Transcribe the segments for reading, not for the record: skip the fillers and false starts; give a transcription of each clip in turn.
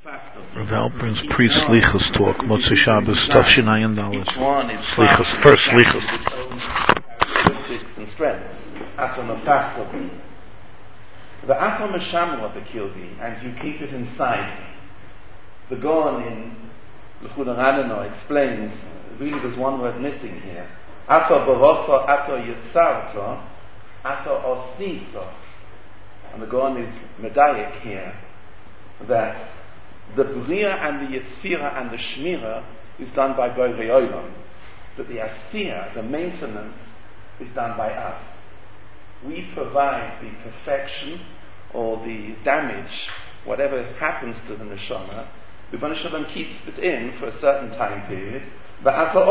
Rav Alperin's pre-Slichas talk, Motzei Shabbos, Tafshin Ayin Dalet. Slichas, first Slichas. Characteristics and strengths. Atom Afachtobi. The Atom Meshamla Bekilbi, and you keep it inside me. The Gaon in L'chud Ranano explains, really there's one word missing here. Ato Boroso, Ato Yitzarto, Ato Osniso. And the Gaon is medayik here, that the Bria and the Yetzira and the Shmira is done by Borei Olam. But the Asiyah, the maintenance, is done by us. We provide the perfection or the damage, whatever happens to the neshama. Rebbeinu Shalom keeps it in for a certain time period. The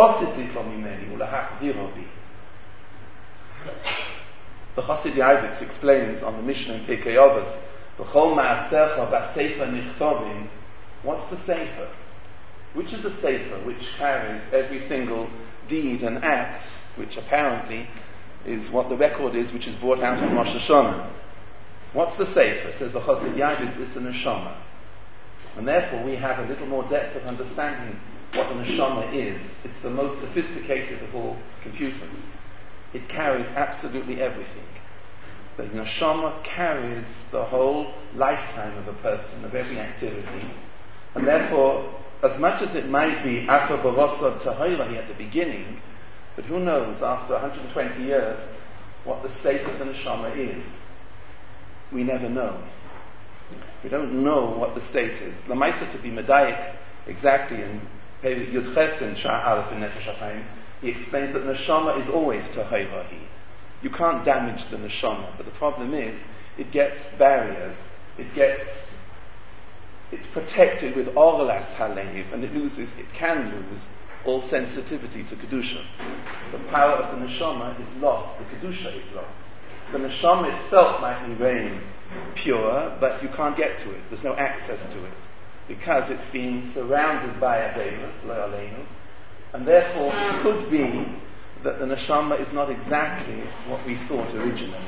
Chassid Yavitz explains on the Mishnah in Pirkei Avos, B'chol ma'asecha b'sefer nichtovim. What's the sefer? Which is the sefer which carries every single deed and act, which apparently is what the record is, which is brought out on Rosh Hashanah? What's the sefer? Says the Chassid Yavitz, it's the neshama. And therefore we have a little more depth of understanding what the neshama is. It's the most sophisticated of all computers. It carries absolutely everything. The neshama carries the whole lifetime of a person, of every activity. And therefore, as much as it might be ato borosod tahirahi at the beginning, but who knows after 120 years what the state of the neshama is? We never know. We don't know what the state is. Lamaisa, to be medayik exactly in Yud Ches in Shah Aleph in Nefesh HaChaim, he explains that neshama is always tahirahi. You can't damage the neshama, but the problem is it gets barriers. It's protected with orlas halev, and it can lose all sensitivity to kedusha. The power of the neshama is lost. The kedusha is lost. The neshama itself might remain pure, but you can't get to it. There's no access to it because it's been surrounded by aveilus, lo aleinu, and therefore it could be that the neshama is not exactly what we thought originally.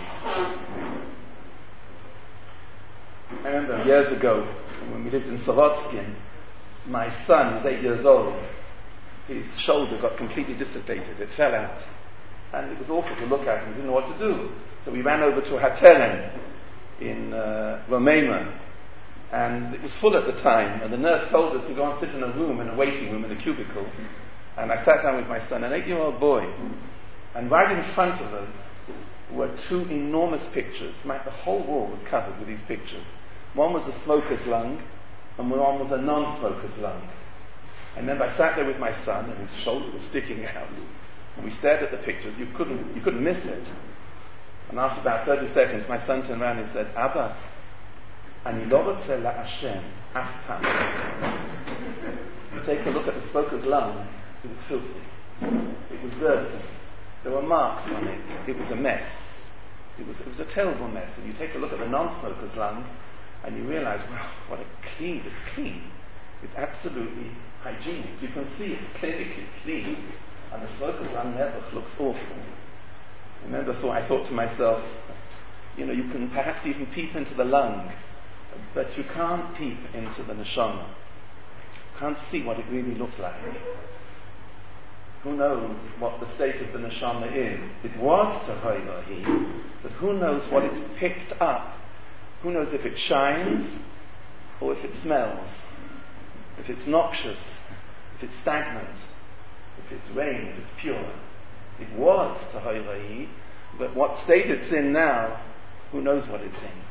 I remember years ago when we lived in Sorotskin, my son was 8 years old. His shoulder got completely dissipated. It fell out. And it was awful to look at, and we didn't know what to do. So we ran over to Hateren in Romania, and it was full at the time, and the nurse told us to go and sit in a waiting room in a cubicle. And I sat down with my son, an 8-year-old boy, and right in front of us were two enormous pictures. The whole wall was covered with these pictures. One was a smoker's lung, and one was a non-smoker's lung. And then I sat there with my son, and his shoulder was sticking out. And we stared at the pictures. You couldn't miss it. And after about 30 seconds, my son turned around and said, Abba, ani lo rotze la'ashem af pam. You take a look at the smoker's lung. It was filthy. It was dirty. There were marks on it. It was a mess. It was a terrible mess. And you take a look at the non-smoker's lung, and you realize, wow, it's clean. It's absolutely hygienic. You can see it's clinically clean. And the smoker's lung never looks awful. I thought to myself, you can perhaps even peep into the lung, but you can't peep into the neshama. You can't see what it really looks like. Who knows what the state of the neshama is? It was tahirahi, but who knows what it's picked up? Who knows if it shines or if it smells? If it's noxious, if it's stagnant, if it's rain, if it's pure. It was tahirahi, but what state it's in now, who knows what it's in?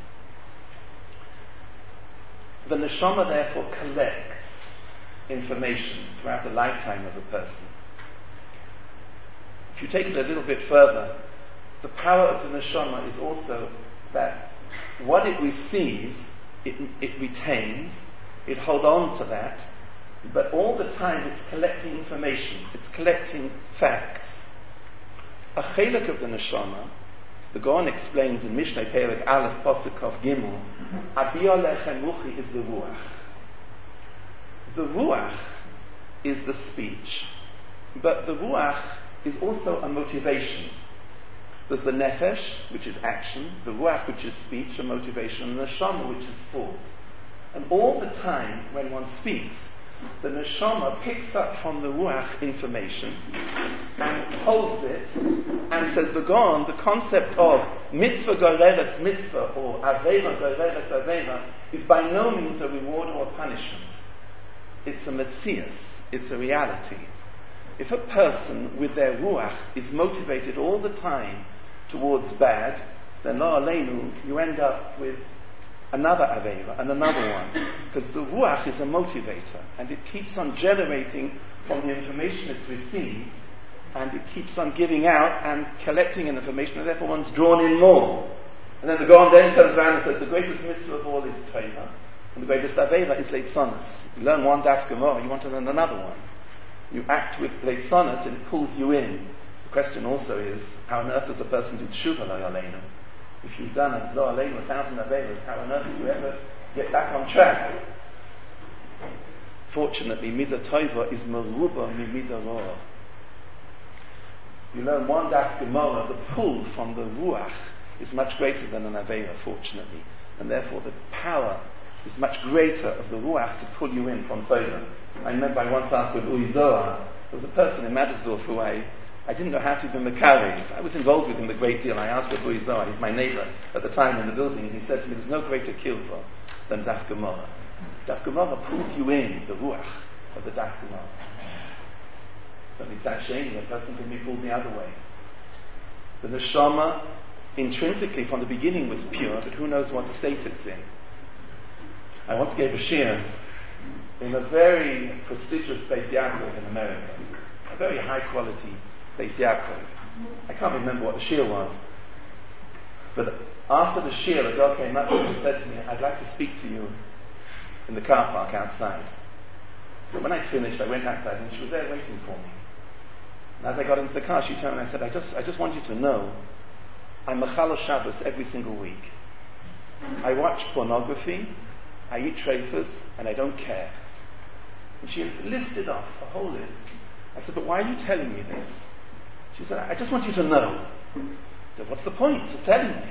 The neshama therefore collects information throughout the lifetime of a person. If you take it a little bit further, the power of the neshama is also that what it receives, it retains, it holds on to that, but all the time it's collecting information, it's collecting facts. A chelik of the neshama, the Gaon explains in Mishnah Perek Aleph Pasuk Kaf Gimel, Abiyah lechem ruchi is the ruach. The ruach is the speech, but the ruach is also a motivation. There's the nefesh, which is action, the ruach, which is speech and motivation, and the neshama, which is thought. And all the time, when one speaks, the neshama picks up from the ruach information and holds it and says, the concept of mitzvah goreres mitzvah or avera goreres avera is by no means a reward or a punishment. It's a metzias, it's a reality. If a person with their ruach is motivated all the time towards bad, then lo aleinu, you end up with another avera and another one, because the ruach is a motivator and it keeps on generating from the information it's received, and it keeps on giving out and collecting information, and therefore one's drawn in more. And then the Gaon then turns around and says the greatest mitzvah of all is Torah, and the greatest avera is leitzonos. You learn one daf gemara, you want to learn another one. You act with leitzonos and it pulls you in. The question also is, how on earth does a person do tshuva lo aleinu? If you've done a lo aleinu 1,000 averas, how on earth do you ever get back on track? Fortunately, midah tova is meruba mi midah roa. You learn one daf gemara, the pull from the ruach is much greater than an avera, fortunately, and therefore the power is much greater of the ruach to pull you in from Torah. I remember I once asked with Uri Zohar, there was a person in Madisdorf who I didn't know how to be mekarev. I was involved with him a great deal. I asked with Uri Zohar, he's my neighbor at the time in the building, and he said to me, there's no greater kilva than daf gemara. Daf gemara pulls you in, the ruach of the daf gemara. But it's actually a person can be pulled the other way. The neshama intrinsically from the beginning was pure, but who knows what state it's in. I once gave a shiur in a very prestigious Beis Yaakov in America, a very high quality Beis Yaakov. I can't remember what the shiur was, but after the shiur, a girl came up to me and said to me, I'd like to speak to you in the car park outside. So when I finished, I went outside and she was there waiting for me. And as I got into the car, she turned and I said, I just want you to know, I'm mechalo Shabbos every single week. I watch pornography, I eat treifas, and I don't care. And she listed off a whole list. I said, but why are you telling me this? She said, I just want you to know. I said, what's the point of telling me?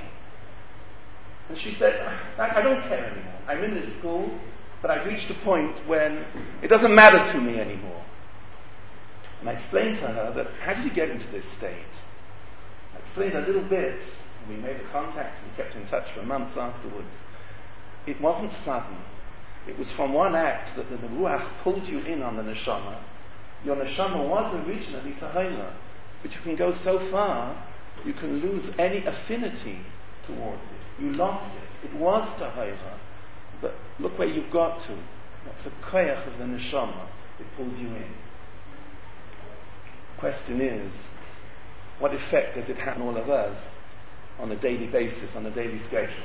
And she said, I don't care anymore. I'm in this school, but I've reached a point when it doesn't matter to me anymore. And I explained to her that, how did you get into this state? I explained a little bit, and we made a contact and kept in touch for months afterwards. It wasn't sudden. It was from one act that the ruach pulled you in on the neshama. Your neshama was originally tahira, but you can go so far, you can lose any affinity towards it. You lost it. It was tahira, but look where you've got to. That's the koyach of the neshama. It pulls you in. The question is, what effect does it have on all of us on a daily basis, on a daily schedule?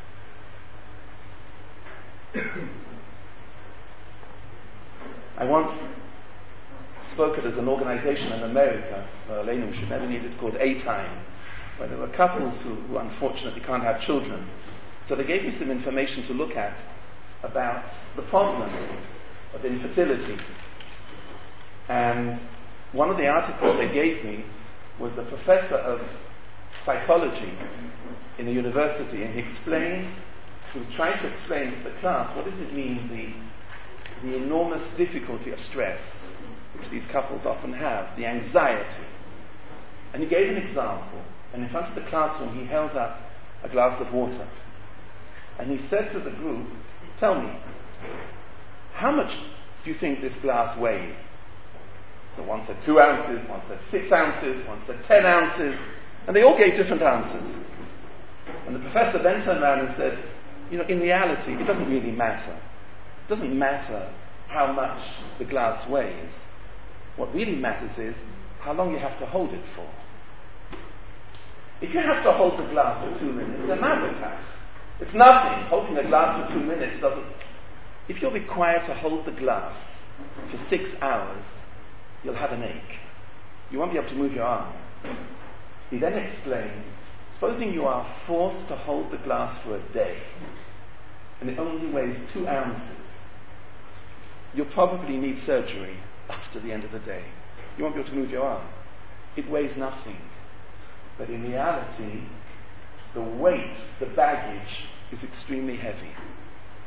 I once spoke at an organization in America, Aleinu should never need it, called A-Time, where there were couples who unfortunately can't have children. So they gave me some information to look at about the problem of infertility. And one of the articles they gave me was a professor of psychology in a university, and he was trying to explain to the class what does it mean, the enormous difficulty of stress which these couples often have, the anxiety. And he gave an example, and in front of the classroom he held up a glass of water, and he said to the group, tell me, how much do you think this glass weighs? So one said 2 ounces, one said 6 ounces, one said 10 ounces, and they all gave different answers. And the professor then turned around and said, in reality, it doesn't really matter. It doesn't matter how much the glass weighs. What really matters is how long you have to hold it for. If you have to hold the glass for 2 minutes, then it's nothing. Holding a glass for 2 minutes doesn't... If you're required to hold the glass for 6 hours, you'll have an ache. You won't be able to move your arm. He then explained, supposing you are forced to hold the glass for a day, and it only weighs 2 ounces, you'll probably need surgery after the end of the day. You won't be able to move your arm. It weighs nothing. But in reality, the weight, the baggage, is extremely heavy.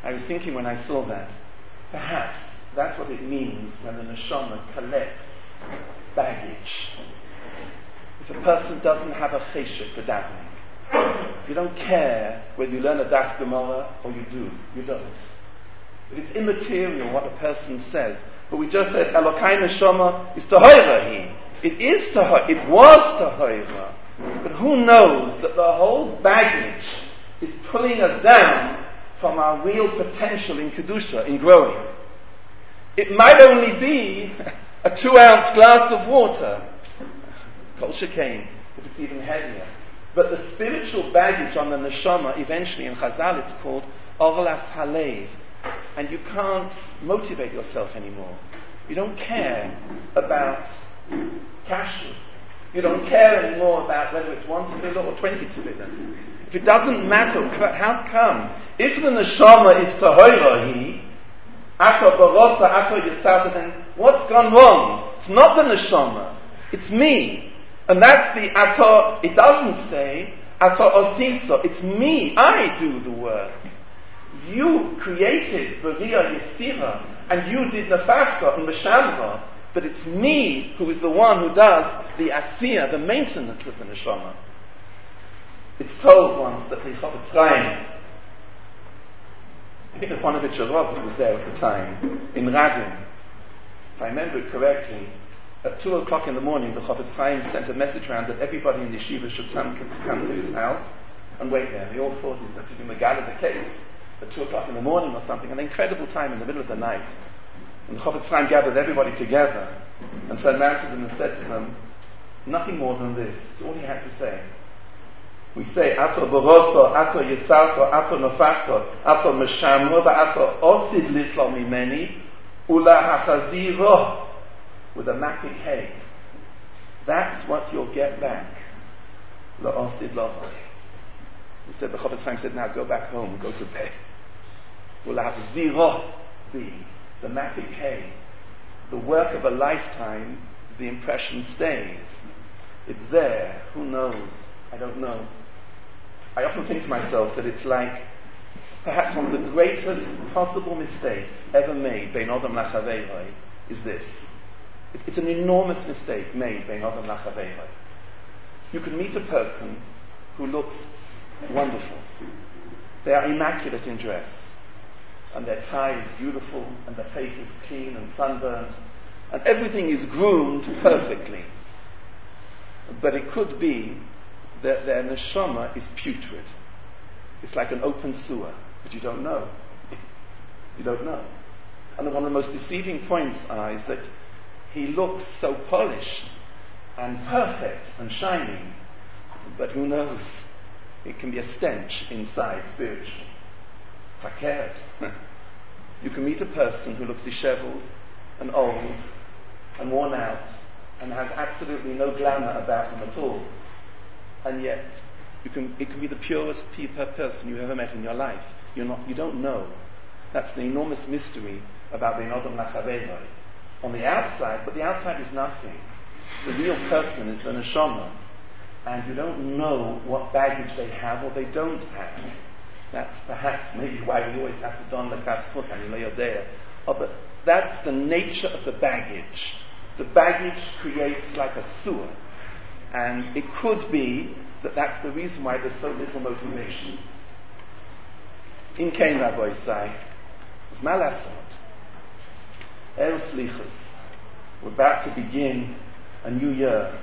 I was thinking when I saw that, perhaps that's what it means when the neshama collects baggage. If a person doesn't have a cheshek for davening, you don't care whether you learn a daf Gemara or you do. You don't. If it's immaterial what a person says, but we just said Elokai neshama is tahora. It is tahora. It was tahora. But who knows that the whole baggage is pulling us down from our real potential in kedusha, in growing. It might only be a 2-ounce glass of water, kol shekain, if it's even heavier. But the spiritual baggage on the neshama, eventually in Chazal it's called orlas halev, and you can't motivate yourself anymore. You don't care about kashrus. You don't care anymore about whether it's 1 tefillah or 20 tefillahs. If it doesn't matter, how come? If the neshama is tahora, ato barosa, ato yitzata, then what's gone wrong? It's not the neshama, it's me. And that's the ato, it doesn't say ato osiso, it's me, I do the work. You created Bariya Yitzira, and you did Nefafta and Meshamra, but it's me who is the one who does the Asiyah, the maintenance of the Neshama. It's told once that the Chofetz Chaim, I think the Panovich Arov was there at the time, in Radin, if I remember it correctly, at 2 o'clock in the morning, the Chofetz Chaim sent a message around that everybody in the yeshiva should come to his house and wait there. They all thought he's going to be Megala the case at 2 o'clock in the morning or something, an incredible time in the middle of the night. And the Chofetz Chaim gathered everybody together and turned around to them and said to them, nothing more than this. It's all he had to say. We say, Ato boroso, Ato yitzarto, Ato nofakto, Ato meshamro, Ato osid litlo mimeni, Ula hachaziro, with a mapik hay. That's what you'll get back. La osid loho. He said, the Chofetz Chaim said, now go back home, go to bed. Ula hachaziro be the mapik hay. The work of a lifetime, the impression stays. It's there. Who knows? I don't know. I often think to myself that it's like perhaps one of the greatest possible mistakes ever made bein Adam lachaveiroi is this. It's an enormous mistake made bein Adam lachaveiroi. You can meet a person who looks wonderful. They are immaculate in dress, and their tie is beautiful, and their face is clean and sunburned, and everything is groomed perfectly. But it could be that their neshama is putrid. It's like an open sewer, but you don't know. You don't know. And one of the most deceiving points is that he looks so polished and perfect and shining, but who knows? It can be a stench inside spiritually. Fakert. You can meet a person who looks disheveled and old and worn out and has absolutely no glamour about them at all. And yet, it can be the purest person you've ever met in your life. You don't know. That's the enormous mystery about bein Adam lachaveiroi. On the outside, but the outside is nothing. The real person is the neshama. And you don't know what baggage they have or they don't have. That's perhaps maybe why we always have to don the kapsmos and yodea. But that's the nature of the baggage. The baggage creates like a sewer. And it could be that that's the reason why there's so little motivation. In Kain Rabbi Isai, it's Malasot. El Slichus. We're about to begin a new year.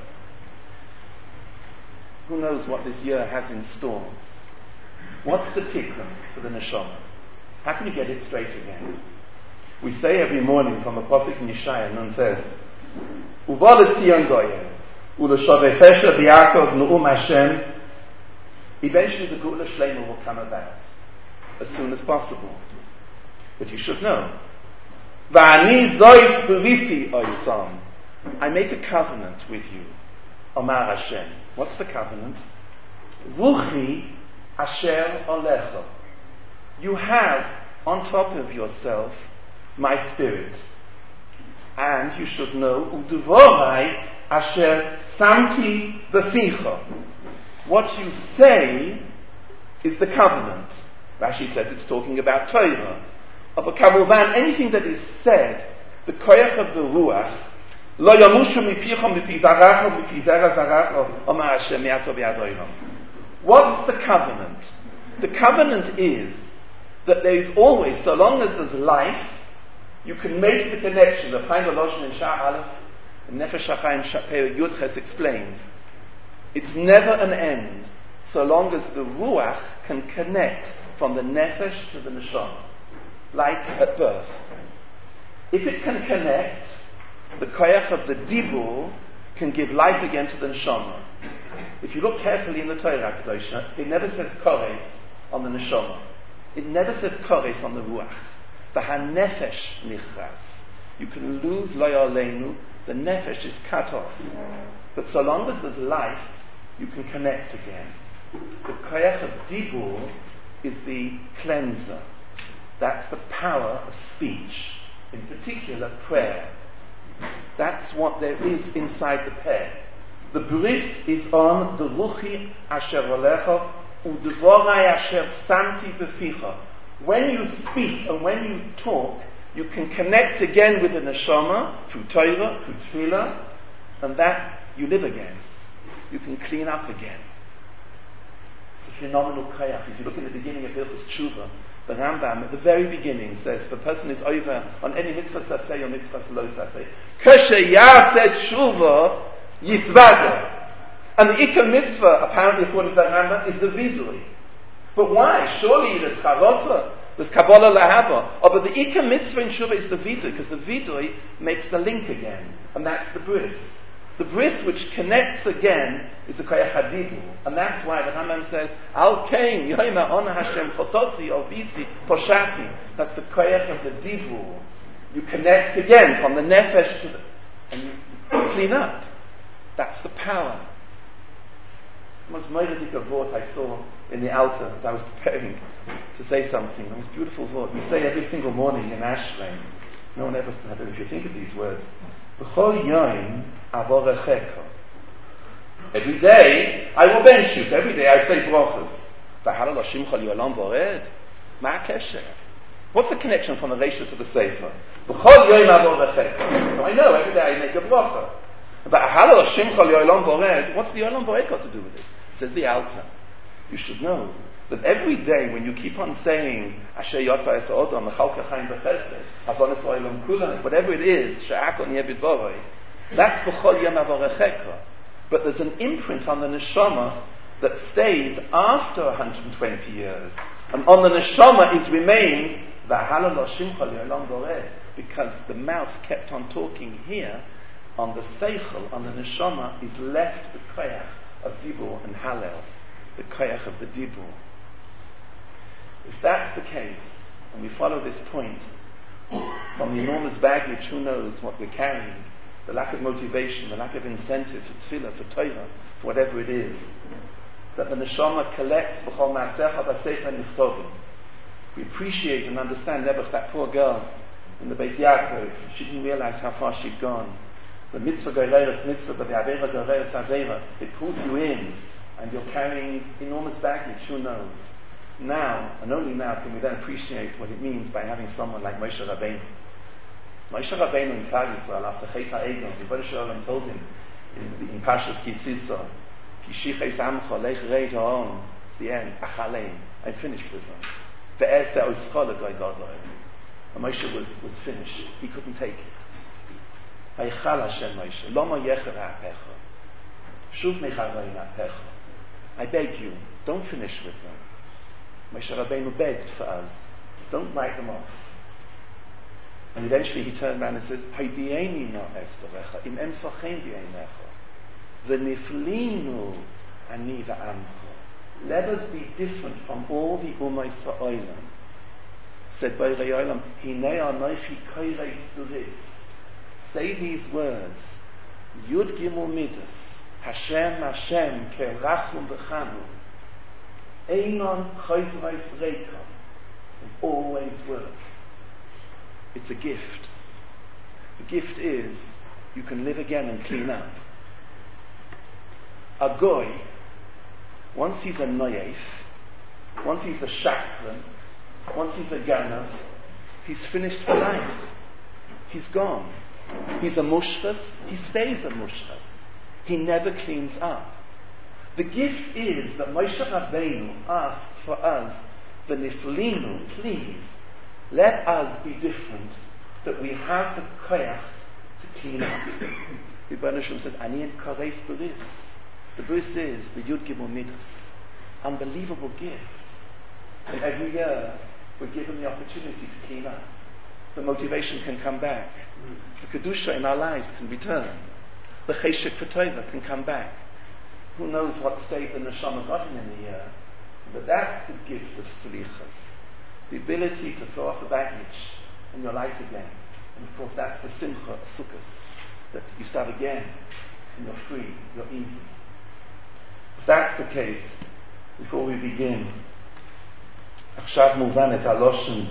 Who knows what this year has in store? What's the tikkun for the neshama? How can you get it straight again? We say every morning from a pasuk in Yeshaya, Nun Tes, Uva leTzion goyim, u'leshavefesha b'Yakov nu'um Hashem. Eventually the Geula Shlema will come about, as soon as possible. But you should know, Va'ani zois b'risi oisam. I make a covenant with you, Omar Hashem. What's the covenant? Ruchi asher olecha. You have on top of yourself my spirit. And you should know, u'devorai asher samti beficha. What you say is the covenant. Rashi says it's talking about Torah. But Kamuvan, anything that is said, the koyach of the ruach, lo yamushu mipichom mipi zaracho mipi zera zaracho omar Hashem yato b'yadoynom. What is the covenant? The covenant is that there is always, so long as there's life, you can make the connection. The Chaim Volozhin in Shah Aleph, and Nefesh HaChaim Perek Yud Ches explains, it's never an end, so long as the ruach can connect from the nefesh to the neshama, like at birth. If it can connect, the koyach of the dibur can give life again to the neshama. If you look carefully in the Torah Kedosha, it never says kores on the neshama. It never says kores on the ruach. The hanefesh nichras. You can lose lo yaleinu, the nefesh is cut off. But so long as there's life, you can connect again. The koyach of dibur is the cleanser. That's the power of speech, in particular prayer. That's what there is inside the prayer. The bris is on the ruchi asher olecha u'devorai asher samti beficha. When you speak and when you talk, you can connect again with the neshama through Torah, through tefillah, and that you live again. You can clean up again. It's a phenomenal koyach. If you look in the beginning of Hilchos Tshuva, the Rambam at the very beginning says, if a person is over on any mitzvah saseh or mitzvah lo saseh, kashe yaseh tshuva yisvada. And the ikar mitzvah, apparently according to the Rambam, is the vidui. But why? Surely there's charota, there's kabbalah lahaba. Oh, but the ikar mitzvah in tshuva is the vidui, because the vidui makes the link again. And that's the bris. The bris which connects again is the koyach hadibur, and that's why the Rambam says, "Al kain yoyma ona Hashem chotosi ovisi poshati." That's the koyach of the dibur. You connect again from the nefesh to the, and you clean up. That's the power. The most moedadik vort I saw in the altar as I was preparing to say something. The most beautiful vort we say every single morning in Ashrei. No one ever. I don't know if you think of these words. B'chol yoyim avorechecha. Every day I will bench you. Every day I say brachas. V'halal Hashim chol yolam vored. Ma kesher. What's the connection from the Reisha to the Sefer? B'chol yoyim avorechecha. So I know every day I make a bracha. V'halal Hashim chol yolam vored. What's the yolam vored got to do with it? Says the Alter. You should know that every day when you keep on saying Asher Yotza Es Odom Mechalka Chaim B'Chesed Hazon Es Olam Kulam, whatever it is, She'akol Nieh B'Dvorei, that's B'chol Yom Avorechecha. But there's an imprint on the neshama that stays after 120 years, and on the neshama is remained V'halal Lo Shimcha Li'olam Vored, because the mouth kept on talking here. On the seichel, on the neshama, is left the koyach of dibur and halel, the koyach of the dibur. If that's the case, and we follow this point from the enormous baggage, who knows what we're carrying, the lack of motivation, the lack of incentive for tefillah, for Torah, for whatever it is, that the neshama collects b'chol ma'asecha b'sefer nichtovim. We appreciate and understand Nebuch, that poor girl in the Beis Yaakov. She didn't realize how far she'd gone. The mitzvah goreres mitzvah, but the avera goreres avera. It pulls you in, and you're carrying enormous baggage. Who knows? Now, and only now, can we then appreciate what it means by having someone like Moshe Rabbeinu. Moshe Rabbeinu in Klal Yisrael, after Chet HaEgon, the Rebbe Shalom told him in Pashas Ki Sisa, Ki Shiches Amcha Lech Reit Ha'on. It's the end. Achalein. I'm finished with them. Ve'ezeh Oischa L'Goy Gadol. And Moshe was finished. He couldn't take it. Vayichal Hashem Moshe, Lama Yecher Ha'apecha. Shuv Mecharei Ha'apecha. I beg you, don't finish with them. Moshe Rabbeinu begged for us. Don't write them off. And eventually he turned around and says, Haydieni no estorecha, im emsochem b'einecha, v'niflinu ani v'amcha. Let us be different from all the umay sa'olam. Said Borei Olam, Hinei anochi koirei suris. Say these words, Yud Gimel Midas, Hashem Hashem kerachum v'chanu. Einon chayzvais reikon, and always work. It's a gift. The gift is you can live again and clean up. A goy, once he's a noyef, once he's a shakran, once he's a ganav, he's finished for life. He's gone. He's a mushras, he stays a mushras. He never cleans up. The gift is that Moshe Rabbeinu asked for us, v'niflinu, please, let us be different, that we have the koyach to clean up. Rebbeinu Shalom said, Ani en kareis bris. The bris is the Yud Gimel Midas. Unbelievable gift. And every year, we're given the opportunity to clean up. The motivation can come back. The Kedusha in our lives can return. The Cheshek for Tova can come back. Who knows what state the Neshama got in the year? But that's the gift of Selichas. The ability to throw off the baggage and you're light again. And of course that's the Simcha of Sukkot. That you start again and you're free, you're easy. If that's the case, before we begin, עכשיו מובן את הלושן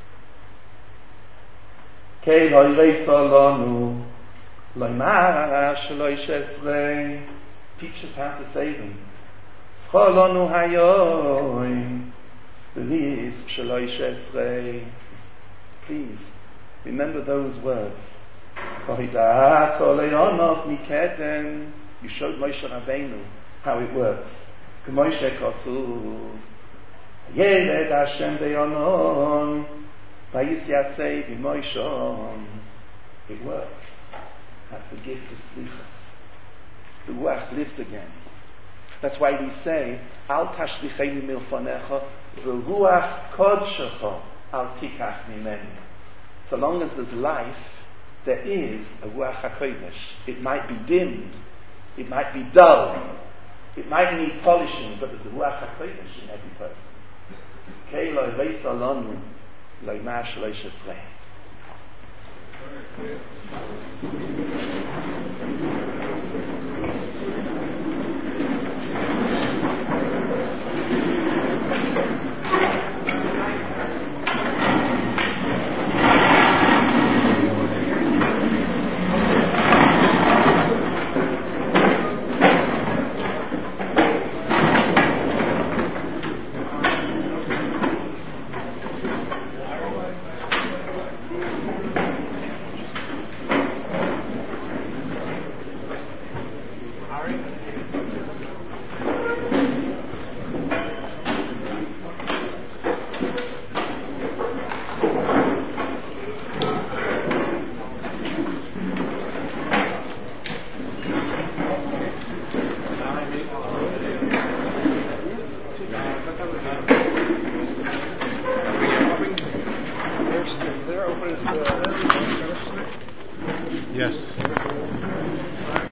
כן אוירי סולונו לאמר שלוי שסרי. Teach us how to say them. סחולונו היום בביס שלוי שסרי. Please remember those words. כהידעת עוליונוב מקדם. You showed Moshe Rabbeinu how it works. כמו שכתוב ילד השם ביונון ויסייצא במוישון. It works. That's the gift of slichas. The Ruach lives again. That's why we say Al tashlicheni milfonecha v'ruach kodshecha al tikach mimeni. So long as there's life, there is a Ruach HaKodesh. It might be dimmed, it might be dull, it might need polishing, but there's a Ruach HaKodesh in every person. Kei lo veis alonu lo yimar shelo yishrei.